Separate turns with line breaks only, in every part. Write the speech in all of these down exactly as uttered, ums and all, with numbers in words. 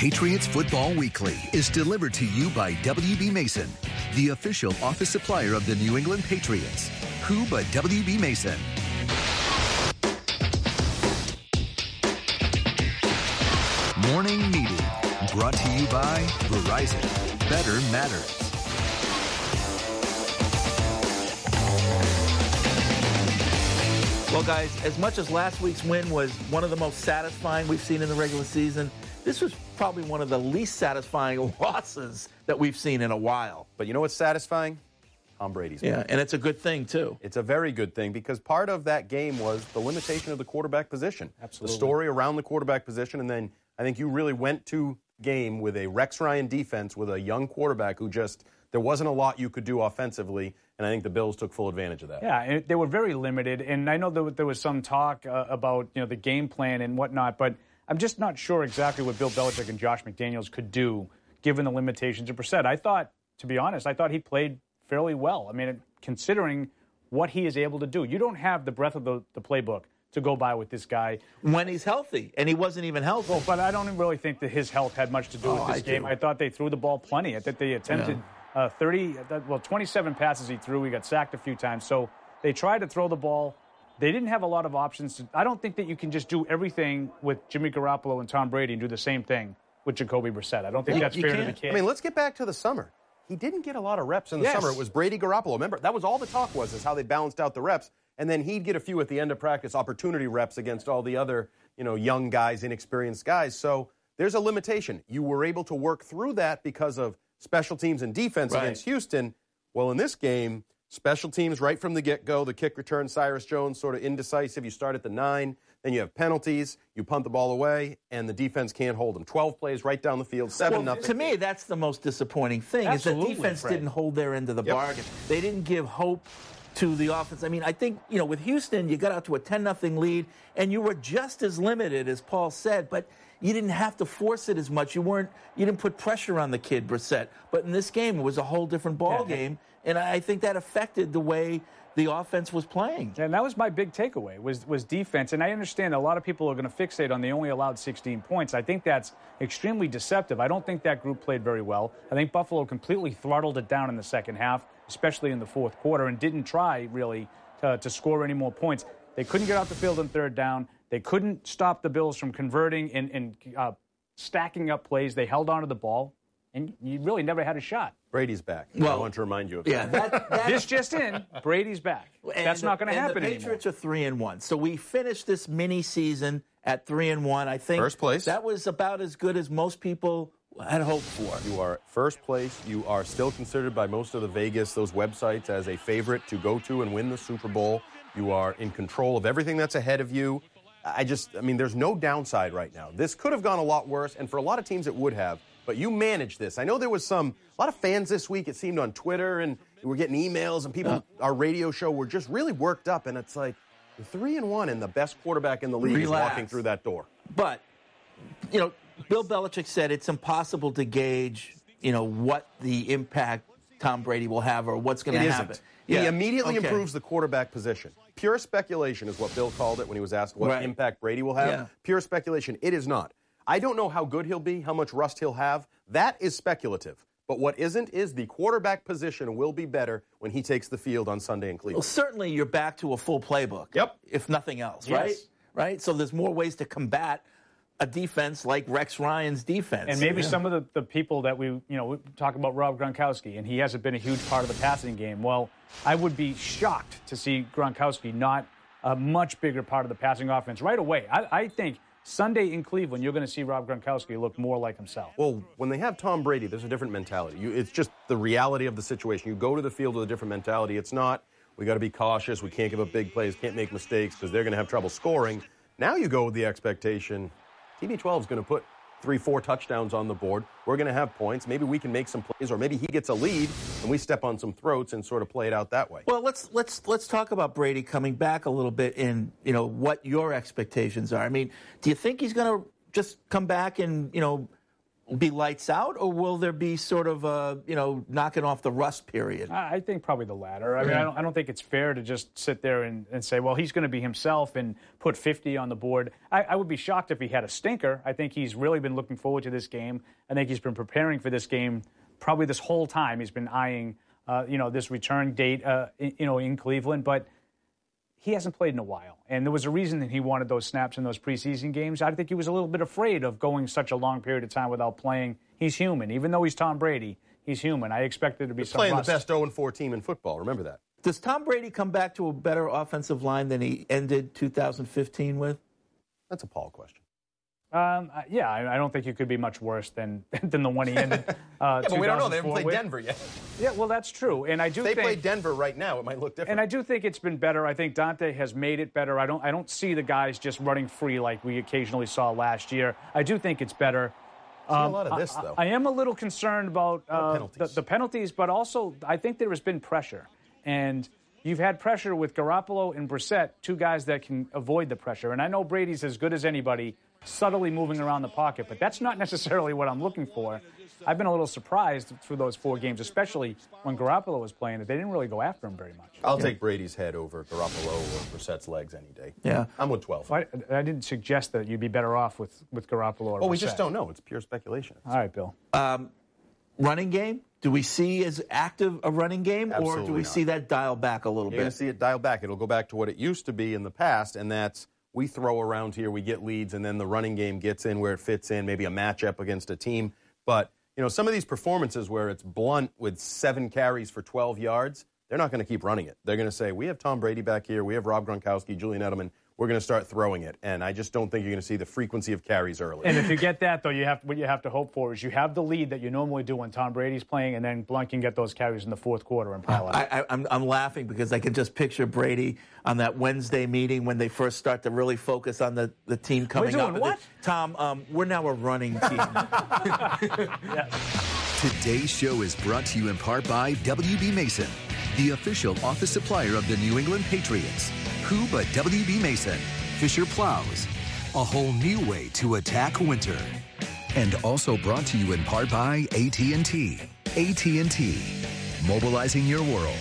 Patriots Football Weekly is delivered to you by W B. Mason, the official office supplier of the New England Patriots. Who but W B. Mason? Morning Meeting, brought to you by Verizon. Better matters.
Well, guys, as much as last week's win was one of the most satisfying we've seen in the regular season, this was probably one of the least satisfying losses that we've seen in a while.
But you know what's satisfying? Tom Brady's
Yeah,
back.
and it's a good thing, too.
It's a very good thing because part of that game was the limitation of the quarterback position.
Absolutely.
The story around the quarterback position, and then I think you really went to game with a Rex Ryan defense with a young quarterback who just, there wasn't a lot you could do offensively, and I think the Bills took full advantage of that.
Yeah, and they were very limited, and I know that there was some talk uh, about, you know, the game plan and whatnot, but I'm just not sure exactly what Bill Belichick and Josh McDaniels could do given the limitations of Brissett. I thought, to be honest, I thought he played fairly well. I mean, considering what he is able to do. You don't have the breadth of the, the playbook to go by with this guy.
When he's healthy, and he wasn't even healthy.
Well, but I don't really think that his health had much to do
Oh,
with this
I
game.
do.
I thought they threw the ball plenty. I think they attempted uh, thirty, well, twenty-seven passes he threw. He got sacked a few times. So they tried to throw the ball. They didn't have a lot of options. To, I don't think that you can just do everything with Jimmy Garoppolo and Tom Brady and do the same thing with Jacoby Brissett. I don't think
You-
that's
you
fair to
can't.
the kid.
I mean, let's get back to the summer. He didn't get a lot of reps in the
Yes.
summer. It was Brady Garoppolo. Remember, that was all the talk was, is how they balanced out the reps. And then he'd get a few at the end of practice, opportunity reps against all the other, you know, young guys, inexperienced guys. So there's a limitation. You were able to work through that because of special teams and defense
Right.
against Houston. Well, in this game, special teams right from the get-go, the kick return, Cyrus Jones sort of indecisive. You start at the nine, then you have penalties, you punt the ball away, and the defense can't hold them. twelve plays right down the field, seven
Well,
nothing.
to me, that's the most disappointing thing
Absolutely,
is that defense
Fred.
didn't hold their end of the
Yep.
bargain. They didn't give hope to the offense. I mean, I think, you know, with Houston, you got out to a ten nothing lead, and you were just as limited, as Paul said, but you didn't have to force it as much. You weren't, you didn't put pressure on the kid, Brissett. But in this game, it was a whole different ball
Yeah.
game, and I think that affected the way the offense was playing.
And that was my big takeaway, was was defense. And I understand a lot of people are going to fixate on they only allowed sixteen points. I think that's extremely deceptive. I don't think that group played very well. I think Buffalo completely throttled it down in the second half, especially in the fourth quarter, and didn't try, really, to, to score any more points. They couldn't get out the field on third down. They couldn't stop the Bills from converting and, and uh, stacking up plays. They held onto the ball, and you really never had a shot.
Brady's back.
Well,
I want to remind you of
Yeah,
that.
that, that
This just in, Brady's back.
And
That's
the-
not going to
and
happen
the
anymore.
Patriots are three and one, so we finished this mini season at three and one. I think
First place.
That was about as good as most people had hoped for.
You are first place. You are still considered by most of the Vegas, those websites, as a favorite to go to and win the Super Bowl. You are in control of everything that's ahead of you. I just, I mean, there's no downside right now. This could have gone a lot worse, and for a lot of teams it would have. But you managed this. I know there was some, a lot of fans this week, it seemed, on Twitter, and we were getting emails, and people, our radio show, were just really worked up. And it's like, you're three and one, and the best quarterback in the league
Relax.
is walking through that door.
But, you know, Bill Belichick said it's impossible to gauge, you know, what the impact Tom Brady will have or what's going
It
to
isn't.
happen.
He
Yeah.
immediately
Okay.
improves the quarterback position. Pure speculation is what Bill called it when he was asked what
Right.
impact Brady will have.
Yeah.
Pure speculation. It is not. I don't know how good he'll be, how much rust he'll have. That is speculative. But what isn't is the quarterback position will be better when he takes the field on Sunday in
Well,
Cleveland.
certainly you're back to a full playbook.
Yep.
If nothing else,
Yes.
right? Right? So there's more ways to combat a defense like Rex Ryan's defense.
And maybe
Yeah.
some of the, the people that we, you know, we talk about Rob Gronkowski, and he hasn't been a huge part of the passing game. Well, I would be shocked to see Gronkowski not a much bigger part of the passing offense right away. I, I think Sunday in Cleveland, you're going to see Rob Gronkowski look more like himself.
Well, when they have Tom Brady, there's a different mentality. You, it's just the reality of the situation. You go to the field with a different mentality. It's not, we got to be cautious, we can't give up big plays, can't make mistakes because they're going to have trouble scoring. Now you go with the expectation, T B twelve is going to put three, four touchdowns on the board. We're going to have points. Maybe we can make some plays, or maybe he gets a lead and we step on some throats and sort of play it out that way.
Well, let's let's let's talk about Brady coming back a little bit in, you know, what your expectations are. I mean, do you think he's going to just come back and, you know, be lights out, or will there be sort of a, you know, knocking off the rust period?
I think probably the latter. I mean, I don't, I don't think it's fair to just sit there and, and say, well, he's going to be himself and put fifty on the board. I, I would be shocked if he had a stinker. I think he's really been looking forward to this game. I think he's been preparing for this game probably this whole time. He's been eyeing, uh, you know, this return date, uh, in, you know, in Cleveland. But he hasn't played in a while, and there was a reason that he wanted those snaps in those preseason games. I think he was a little bit afraid of going such a long period of time without playing. He's human. Even though he's Tom Brady, he's human. I expect there to be
You're
some
playing
rust.
the best oh and four team in football. Remember that.
Does Tom Brady come back to a better offensive line than he ended two thousand fifteen with?
That's a Paul question.
Um, uh, yeah, I, I don't think you could be much worse than than the one he ended. Uh,
Yeah, but we don't know. They haven't played
with.
Denver yet.
Yeah, well, that's true, and I do.
If they
think,
played Denver right now, it might look different.
And I do think it's been better. I think Dante has made it better. I don't. I don't see the guys just running free like we occasionally saw last year. I do think it's better.
I see
Um,
a lot of this,
I,
though.
I am a little concerned about uh,
penalties.
the, the penalties, but also I think there has been pressure, and you've had pressure with Garoppolo and Brissett, two guys that can avoid the pressure. And I know Brady's as good as anybody, subtly moving around the pocket, but that's not necessarily what I'm looking for. I've been a little surprised through those four games, especially when Garoppolo was playing, that they didn't really go after him very much.
I'll take Brady's head over Garoppolo or Brissett's legs any day.
Yeah.
I'm with twelve.
I, I didn't suggest that you'd be better off with, with Garoppolo or
Well, we
Brissett.
just don't know. It's pure speculation.
All right, Bill.
Running game? Do we see as active a running game, or do
Absolutely
we
not.
see that dial back a little
You're going
bit?
to see it dial back. It'll go back to what it used to be in the past, and that's we throw around here, we get leads, and then the running game gets in where it fits in, maybe a matchup against a team. But, you know, some of these performances where it's Blunt with seven carries for twelve yards, they're not going to keep running it. They're going to say, we have Tom Brady back here, we have Rob Gronkowski, Julian Edelman, we're going to start throwing it. And I just don't think you're going to see the frequency of carries early.
And if you get that, though, you have what you have to hope for is you have the lead that you normally do when Tom Brady's playing, and then Blunt can get those carries in the fourth quarter and pile out.
I, I, I'm, I'm laughing because I can just picture Brady on that Wednesday meeting when they first start to really focus on the, the team coming
doing
up.
what?
Tom, um, we're now a running team.
Today's show is brought to you in part by W B. Mason, the official office supplier of the New England Patriots. Who but W B. Mason? Fisher Plows, a whole new way to attack winter. And also brought to you in part by A T and T. A T and T, mobilizing your world.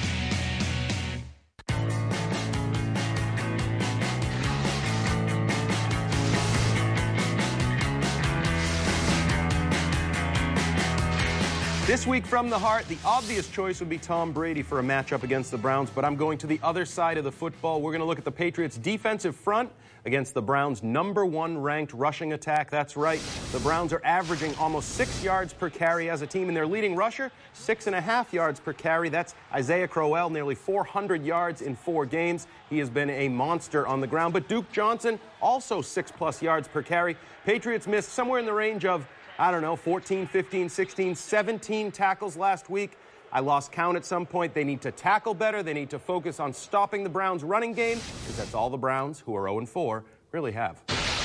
This week from the heart, the obvious choice would be Tom Brady for a matchup against the Browns, but I'm going to the other side of the football. We're going to look at the Patriots' defensive front against the Browns' number one ranked rushing attack. That's right. The Browns are averaging almost six yards per carry as a team, and their leading rusher, six and a half yards per carry. That's Isaiah Crowell, nearly four hundred yards in four games. He has been a monster on the ground. But Duke Johnson, also six plus yards per carry. Patriots missed somewhere in the range of, I don't know, fourteen, fifteen, sixteen, seventeen tackles last week. I lost count at some point. They need to tackle better. They need to focus on stopping the Browns' running game, because that's all the Browns, who are oh and four, really have.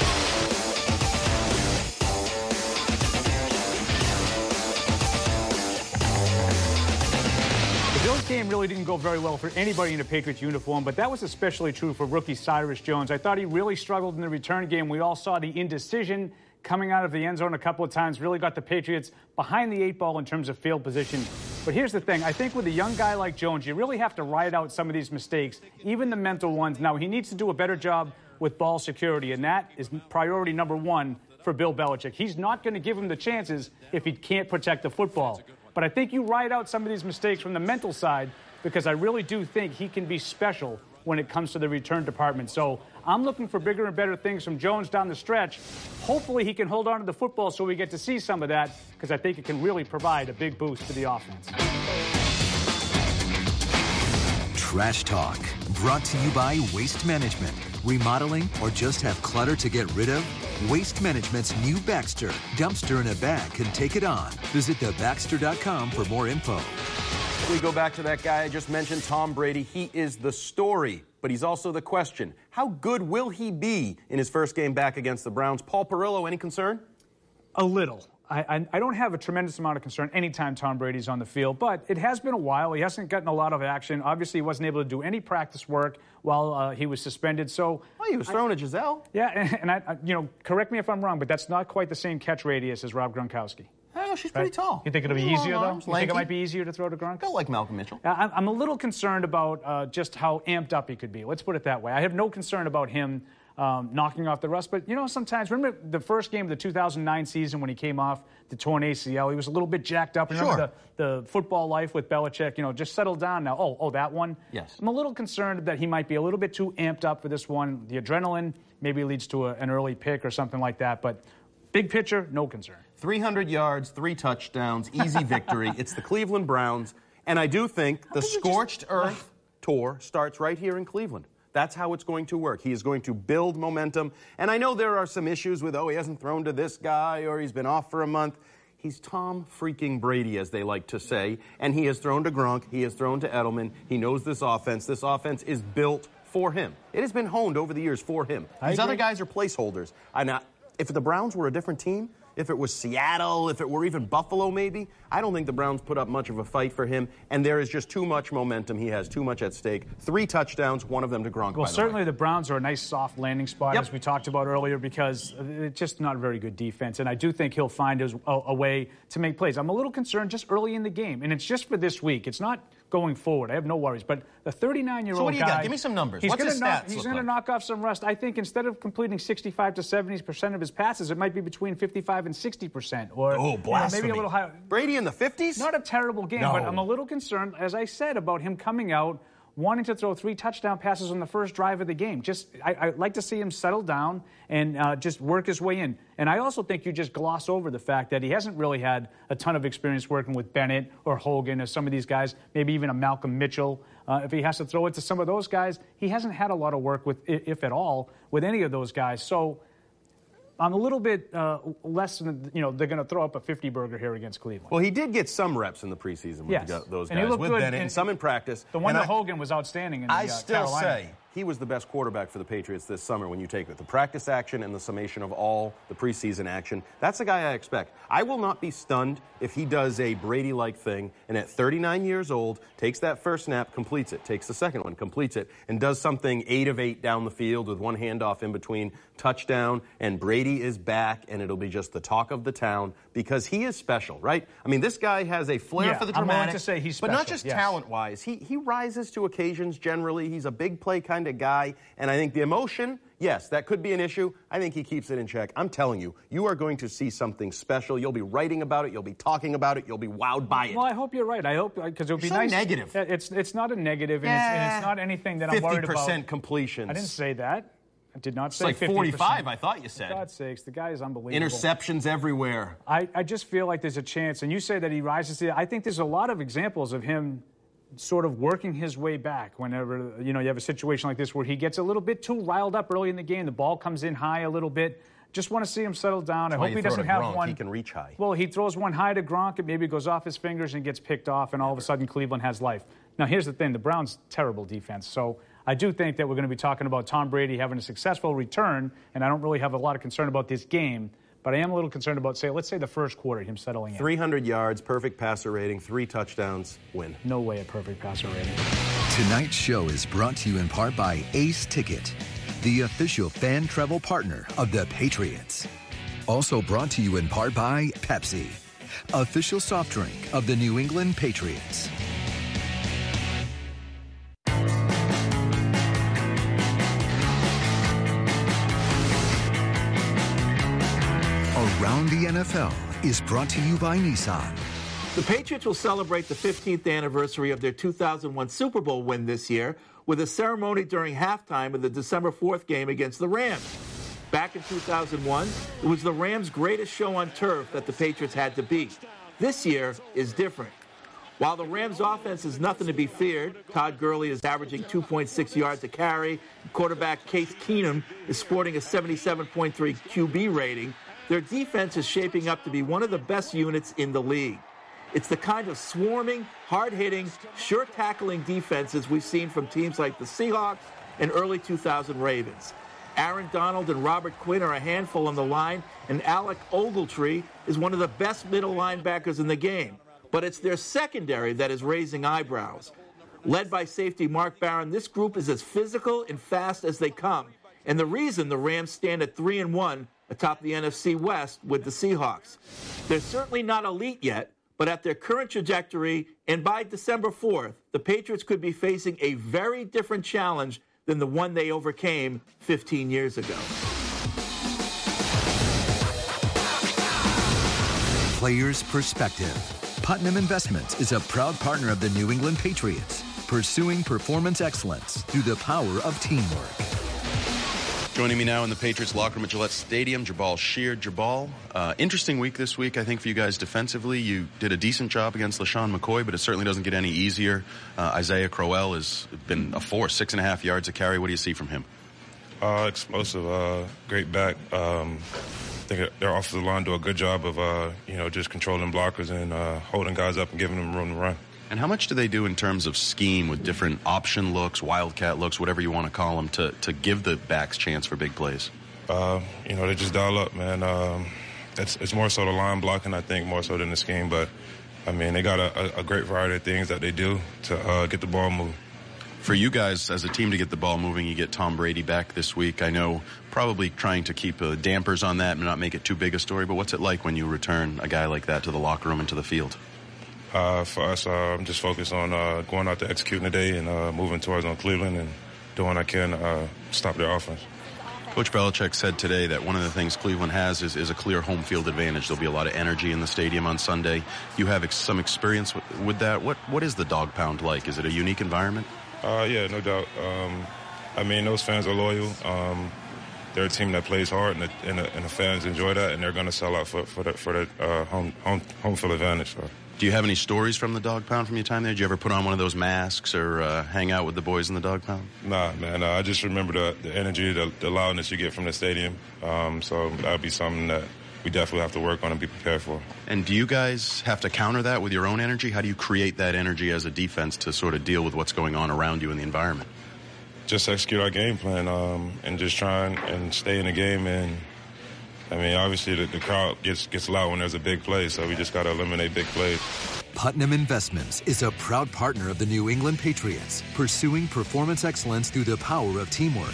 The Bills game really didn't go very well for anybody in a Patriots uniform, but that was especially true for rookie Cyrus Jones. I thought he really struggled in the return game. We all saw the indecision coming out of the end zone a couple of times, really got the Patriots behind the eight ball in terms of field position. But here's the thing. I think with a young guy like Jones, you really have to ride out some of these mistakes, even the mental ones. Now, he needs to do a better job with ball security, and that is priority number one for Bill Belichick. He's not going to give him the chances if he can't protect the football. But I think you ride out some of these mistakes from the mental side, because I really do think he can be special when it comes to the return department. So I'm looking for bigger and better things from Jones down the stretch. Hopefully he can hold on to the football so we get to see some of that, because I think it can really provide a big boost to the offense.
Trash Talk, brought to you by Waste Management. Remodeling or just have clutter to get rid of? Waste Management's new Baxter dumpster in a bag can take it on. Visit the baxter dot com for more info.
We go back to that guy I just mentioned, Tom Brady. He is the story, but he's also the question. How good will he be in his first game back against the Browns? Paul Perillo, any concern?
A little. I, I don't have a tremendous amount of concern anytime Tom Brady's on the field, but it has been a while. He hasn't gotten a lot of action. Obviously, he wasn't able to do any practice work while uh, he was suspended. So,
well, he was throwing at Giselle.
Yeah, and, and I, I, you know, correct me if I'm wrong, but that's not quite the same catch radius as Rob Gronkowski.
Oh, she's pretty
right?
tall.
You think it'll be
Long
easier, though?
arms,
You
lanky.
think it might be easier to throw to Gronk?
I like Malcolm Mitchell.
I, I'm a little concerned about uh, just how amped up he could be. Let's put it that way. I have no concern about him um, knocking off the rust, but, you know, sometimes, remember the first game of the two thousand nine season when he came off the torn A C L? He was a little bit jacked up. Remember
Sure.
the, the football life with Belichick? You know, just settle down now. Oh, oh, that one?
Yes.
I'm a little concerned that he might be a little bit too amped up for this one. The adrenaline maybe leads to a, an early pick or something like that, but big picture, no concern.
three hundred yards, three touchdowns, easy victory. It's the Cleveland Browns. And I do think the Scorched just... Earth tour starts right here in Cleveland. That's how it's going to work. He is going to build momentum. And I know there are some issues with, oh, he hasn't thrown to this guy or he's been off for a month. He's Tom freaking Brady, as they like to say. And he has thrown to Gronk. He has thrown to Edelman. He knows this offense. This offense is built for him. It has been honed over the years for him.
I
These
agree.
other guys are placeholders. I not, if the Browns were a different team, if it was Seattle, if it were even Buffalo maybe, I don't think the Browns put up much of a fight for him, and there is just too much momentum. He has too much at stake. Three touchdowns, one of them to Gronk,
Well,
by the
certainly
way.
the Browns are a nice soft landing spot,
Yep.
as we talked about earlier, because it's just not a very good defense, and I do think he'll find his, a, a way to make plays. I'm a little concerned just early in the game, and it's just for this week. It's not going forward. I have no worries, but the thirty-nine-year-old
So what do you
guy,
got? Give me some numbers.
He's
What's
gonna
his
knock,
stats
He's
look
going
like?
to knock off some rust. I think instead of completing sixty-five to seventy percent of his passes, it might be between fifty-five and sixty percent, or
Oh,
you know,
blasphemy.
maybe a little higher.
Brady in the fifties?
Not a terrible game,
No.
but I'm a little concerned, as I said, about him coming out wanting to throw three touchdown passes on the first drive of the game. Just, I, I'd like to see him settle down and uh, just work his way in. And I also think you just gloss over the fact that he hasn't really had a ton of experience working with Bennett or Hogan or some of these guys, maybe even a Malcolm Mitchell. Uh, if he has to throw it to some of those guys, he hasn't had a lot of work with, if at all, with any of those guys. So I'm a little bit uh, less than, you know, they're going to throw up a fifty burger here against Cleveland.
Well, he did get some reps in the preseason with
Yes.
the, those
And he
guys,
looked
with
good
Bennett,
in-
and some in practice.
The one
And
to
I-
Hogan was outstanding in the,
I
uh,
still
Carolina.
say he was the best quarterback for the Patriots this summer when you take it. The practice action and the summation of all the preseason action. That's the guy I expect. I will not be stunned if he does a Brady-like thing and at thirty-nine years old takes that first snap, completes it, takes the second one, completes it, and does something eight of eight down the field with one handoff in between, touchdown, and Brady is back, and it'll be just the talk of the town because he is special, right? I mean, this guy has a flair
Yeah,
for the
I'm willing
dramatic.
to say he's
But not
special,
just
yes.
talent-wise. He, he rises to occasions generally. He's a big play kind of guy, and I think the emotion, yes, that could be an issue. I think he keeps it in check. I'm telling you, you are going to see something special. You'll be writing about it. You'll be talking about it. You'll be wowed by it.
Well, I hope you're right. I hope, because it would be
You're so
nice.
negative.
Yeah, It's it's not a negative, and, it's, and it's not anything that I'm worried about.
fifty percent completions.
I didn't say that. I did not
It's
say
like
fifty percent.
forty-five, I thought you
For
said.
God's sakes, the guy is unbelievable.
Interceptions everywhere.
I, I just feel like there's a chance, and you say that he rises to. I think there's a lot of examples of him sort of working his way back whenever, you know, you have a situation like this where he gets a little bit too riled up early in the game. The ball comes in high a little bit. Just want to see him settle down. I
why
hope
you
he
throw
doesn't
to
have
Gronk.
one.
He can reach high.
Well, he throws one high to Gronk, it maybe goes off his fingers and gets picked off, and all of a sudden Cleveland has life. Now, here's the thing. The Browns' terrible defense. So I do think that we're going to be talking about Tom Brady having a successful return, and I don't really have a lot of concern about this game, but I am a little concerned about, say, let's say the first quarter, him settling in.
three hundred yards, perfect passer rating, three touchdowns, win.
No way a perfect passer rating.
Tonight's show is brought to you in part by Ace Ticket, the official fan travel partner of the Patriots. Also brought to you in part by Pepsi, official soft drink of the New England Patriots. Around the N F L is brought to you by Nissan.
The Patriots will celebrate the fifteenth anniversary of their two thousand one Super Bowl win this year with a ceremony during halftime of the December fourth game against the Rams. Back in two thousand one, it was the Rams' greatest show on turf that the Patriots had to beat. This year is different. While the Rams' offense is nothing to be feared, Todd Gurley is averaging two point six yards a carry, and quarterback Case Keenum is sporting a seventy-seven point three Q B rating, their defense is shaping up to be one of the best units in the league. It's the kind of swarming, hard-hitting, sure-tackling defenses we've seen from teams like the Seahawks and early two thousand Ravens. Aaron Donald and Robert Quinn are a handful on the line, and Alec Ogletree is one of the best middle linebackers in the game. But it's their secondary that is raising eyebrows. Led by safety Mark Barron, this group is as physical and fast as they come, and the reason the Rams stand at three and one atop the N F C West with the Seahawks. They're certainly not elite yet, but at their current trajectory, and by December fourth, the Patriots could be facing a very different challenge than the one they overcame fifteen years ago.
Players' perspective. Putnam Investments is a proud partner of the New England Patriots, pursuing performance excellence through the power of teamwork.
Joining me now in the Patriots locker room at Gillette Stadium, Jabal Sheard. Jabal, uh, interesting week this week, I think, for you guys defensively. You did a decent job against LaShawn McCoy, but it certainly doesn't get any easier. Uh, Isaiah Crowell has been a force, six and a half yards a carry. What do you see from him?
Uh, explosive, uh, great back. Um, I think their offensive line do a good job of, uh, you know, just controlling blockers and uh, holding guys up and giving them room to run.
And how much do they do in terms of scheme with different option looks, wildcat looks, whatever you want to call them, to, to give the backs chance for big plays?
Uh, you know, they just dial up, man. Um, it's, it's more so the line blocking, I think, more so than the scheme. But, I mean, they got a, a great variety of things that they do to uh, get the ball moving.
For you guys as a team to get the ball moving, you get Tom Brady back this week. I know probably trying to keep uh, dampers on that and not make it too big a story, but what's it like when you return a guy like that to the locker room and to the field?
Uh, for us, uh, I'm just focused on uh, going out there executing today and uh, moving towards on Cleveland and doing what I can to uh, stop their offense.
Coach Belichick said today that one of the things Cleveland has is, is a clear home field advantage. There'll be a lot of energy in the stadium on Sunday. You have ex- some experience with, with that. What What is the dog pound like? Is it a unique environment?
Uh, yeah, no doubt. Um, I mean, those fans are loyal. Um, they're a team that plays hard, and the, and the, and the fans enjoy that, and they're going to sell out for, for the, for the uh, home, home, home field advantage. So.
Do you have any stories from the dog pound from your time there? Did you ever put on one of those masks or uh, hang out with the boys in the dog pound?
Nah, man. Uh, I just remember the, the energy, the, the loudness you get from the stadium. Um, so that would be something that we definitely have to work on and be prepared for.
And do you guys have to counter that with your own energy? How do you create that energy as a defense to sort of deal with what's going on around you in the environment?
Just execute our game plan um, and just try and, and stay in the game. And I mean, obviously the, the crowd gets gets loud when there's a big play, so we just got to eliminate big plays.
Putnam Investments is a proud partner of the New England Patriots, pursuing performance excellence through the power of teamwork.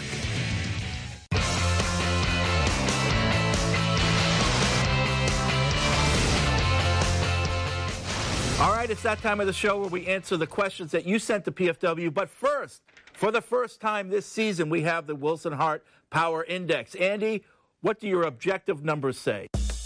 All right, it's that time of the show where we answer the questions that you sent to P F W. But first, for the first time this season, we have the Wilson Hart Power Index. Andy, what do your objective numbers say?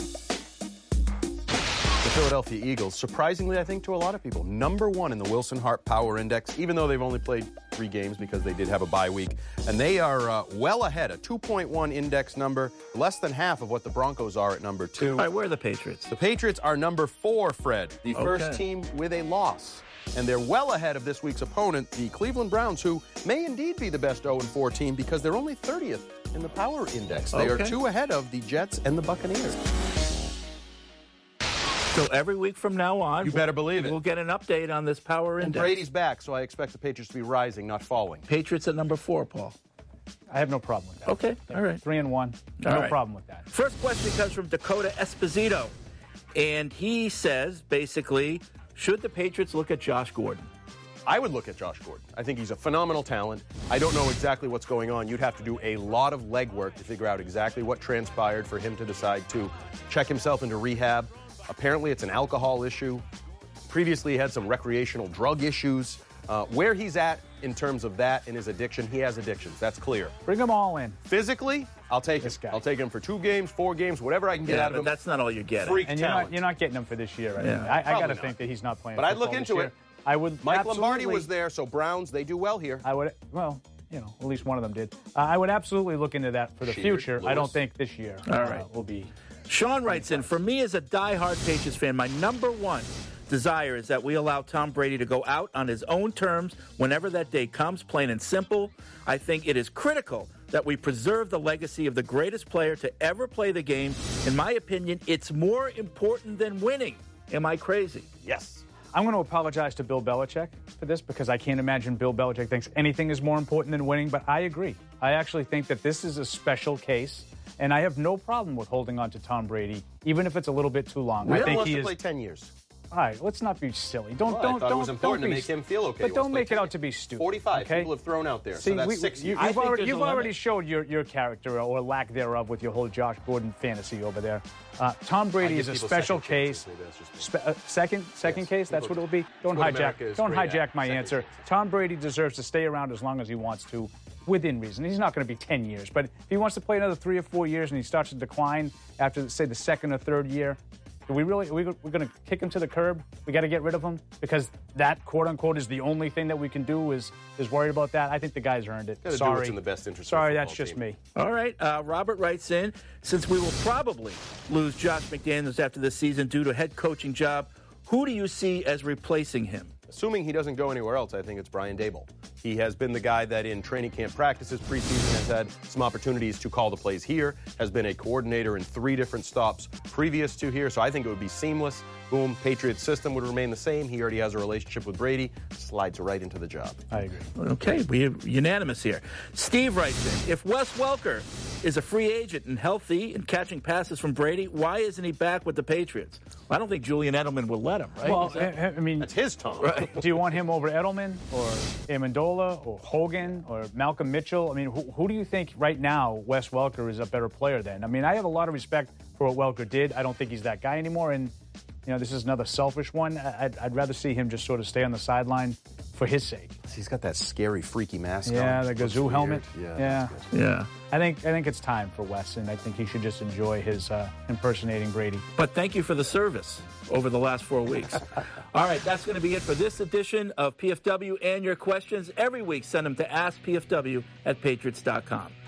The Philadelphia Eagles, surprisingly, I think, to a lot of people, number one in the Wilson Hart Power Index, even though they've only played three games because they did have a bye week. And they are uh, well ahead, a two point one index number, less than half of what the Broncos are at number two.
All right, where are the Patriots?
The Patriots are number four, Fred, the
Okay.
first team with a loss. And they're well ahead of this week's opponent, the Cleveland Browns, who may indeed be the best oh and four team because they're only thirtieth in the Power Index. They
Okay.
are two ahead of the Jets and the Buccaneers.
So every week from now on,
You better believe it.
we'll get an update on this Power
And
Index.
Brady's back, so I expect the Patriots to be rising, not falling.
Patriots at number four, Paul.
I have no problem with that.
Okay, all right.
Three and one.
All
no
right.
problem with that.
First question comes from Dakota Esposito. And he says, basically, should the Patriots look at Josh Gordon?
I would look at Josh Gordon. I think he's a phenomenal talent. I don't know exactly what's going on. You'd have to do a lot of legwork to figure out exactly what transpired for him to decide to check himself into rehab. Apparently, it's an alcohol issue. Previously, he had some recreational drug issues. Uh, where he's at in terms of that and his addiction, he has addictions. That's clear.
Bring them all in.
Physically, I'll take
This
him.
guy.
I'll take him for two games, four games, whatever I can get
Yeah,
out of
but
him.
that's not all you're getting.
Freak
And you're
talent.
not, you're not getting them for this year. I,
Yeah.
mean, I, I got to
Probably
think
not.
that he's not playing.
But I'd look
football this
into
year.
it.
I would.
Mike Lombardi
absolutely-
was there, so Browns, they do well here.
I would, well, you know, at least one of them did. Uh, I would absolutely look into that for the
Sheard,
future. I don't
Lewis.
think this year
All
uh,
right.
will be.
Sean writes in, for me as a diehard Patriots fan, my number one desire is that we allow Tom Brady to go out on his own terms whenever that day comes, plain and simple. I think it is critical that we preserve the legacy of the greatest player to ever play the game. In my opinion, it's more important than winning. Am I crazy?
Yes.
I'm going to apologize to Bill Belichick for this because I can't imagine Bill Belichick thinks anything is more important than winning, but I agree. I actually think that this is a special case, and I have no problem with holding on to Tom Brady, even if it's a little bit too long.
Really?
I think
wants
he
to
is.
play ten years.
All right, let's not be silly. Don't
Well,
don't
I thought
don't.
it was important
don't
to
be,
make him feel okay.
But
He
don't
wants to
make
play
it
ten
out to be stupid.
forty-five
Okay?
people have thrown out there,
See,
so that's
we,
six
you,
years.
I
You've
think
already,
there's
you've
a limit.
already showed your, your character or lack thereof with your whole Josh Gordon fantasy over there. Uh, Tom Brady
I
is
give
a
people
special
second
case.
chances, maybe that's just me.
Spe- uh, second second
Yes.
case. That's
People-
what it will be. Don't
what
hijack.
America is
Don't
great
hijack
at.
my
Second
answer.
chances.
Tom Brady deserves to stay around as long as he wants to, within reason. He's not going to be ten years, but if he wants to play another three or four years and he starts to decline after, say, the second or third year, do we really, we, we're going to kick him to the curb? We got to get rid of him because that, quote unquote, is the only thing that we can do is is worried about that. I think the guy's earned it.
Gotta do
Sorry.
what's in the best interest of
Sorry,
the
that's
football
just
team.
me.
All right. Uh, Robert writes in, since we will probably lose Josh McDaniels after this season due to a head coaching job, who do you see as replacing him?
Assuming he doesn't go anywhere else, I think it's Brian Daboll. He has been the guy that in training camp practices, preseason, has had some opportunities to call the plays here, has been a coordinator in three different stops previous to here, so I think it would be seamless. Boom, Patriots system would remain the same. He already has a relationship with Brady, slides right into the job.
I agree.
Okay, we're unanimous here. Steve writes in, if Wes Welker is a free agent and healthy and catching passes from Brady, why isn't he back with the Patriots? I don't think Julian Edelman will let him, right?
Well,
Is that-
I, I mean,
That's his Tom.
Right.
do you want him over Edelman or Amendola or Hogan or Malcolm Mitchell? I mean, who, who do you think right now Wes Welker is a better player than? I mean, I have a lot of respect for what Welker did. I don't think he's that guy anymore. And, you know, this is another selfish one. I'd, I'd rather see him just sort of stay on the sideline for his sake.
He's got that scary, freaky mask on.
Yeah, the
Looks
Gazoo
weird.
helmet.
Yeah.
Yeah.
that's good.
yeah.
I think I think it's time for Wes, and I think he should just enjoy his uh, impersonating Brady.
But thank you for the service over the last four weeks. All right, that's going to be it for this edition of P F W and your questions. Every week, send them to ask P F W at patriots dot com.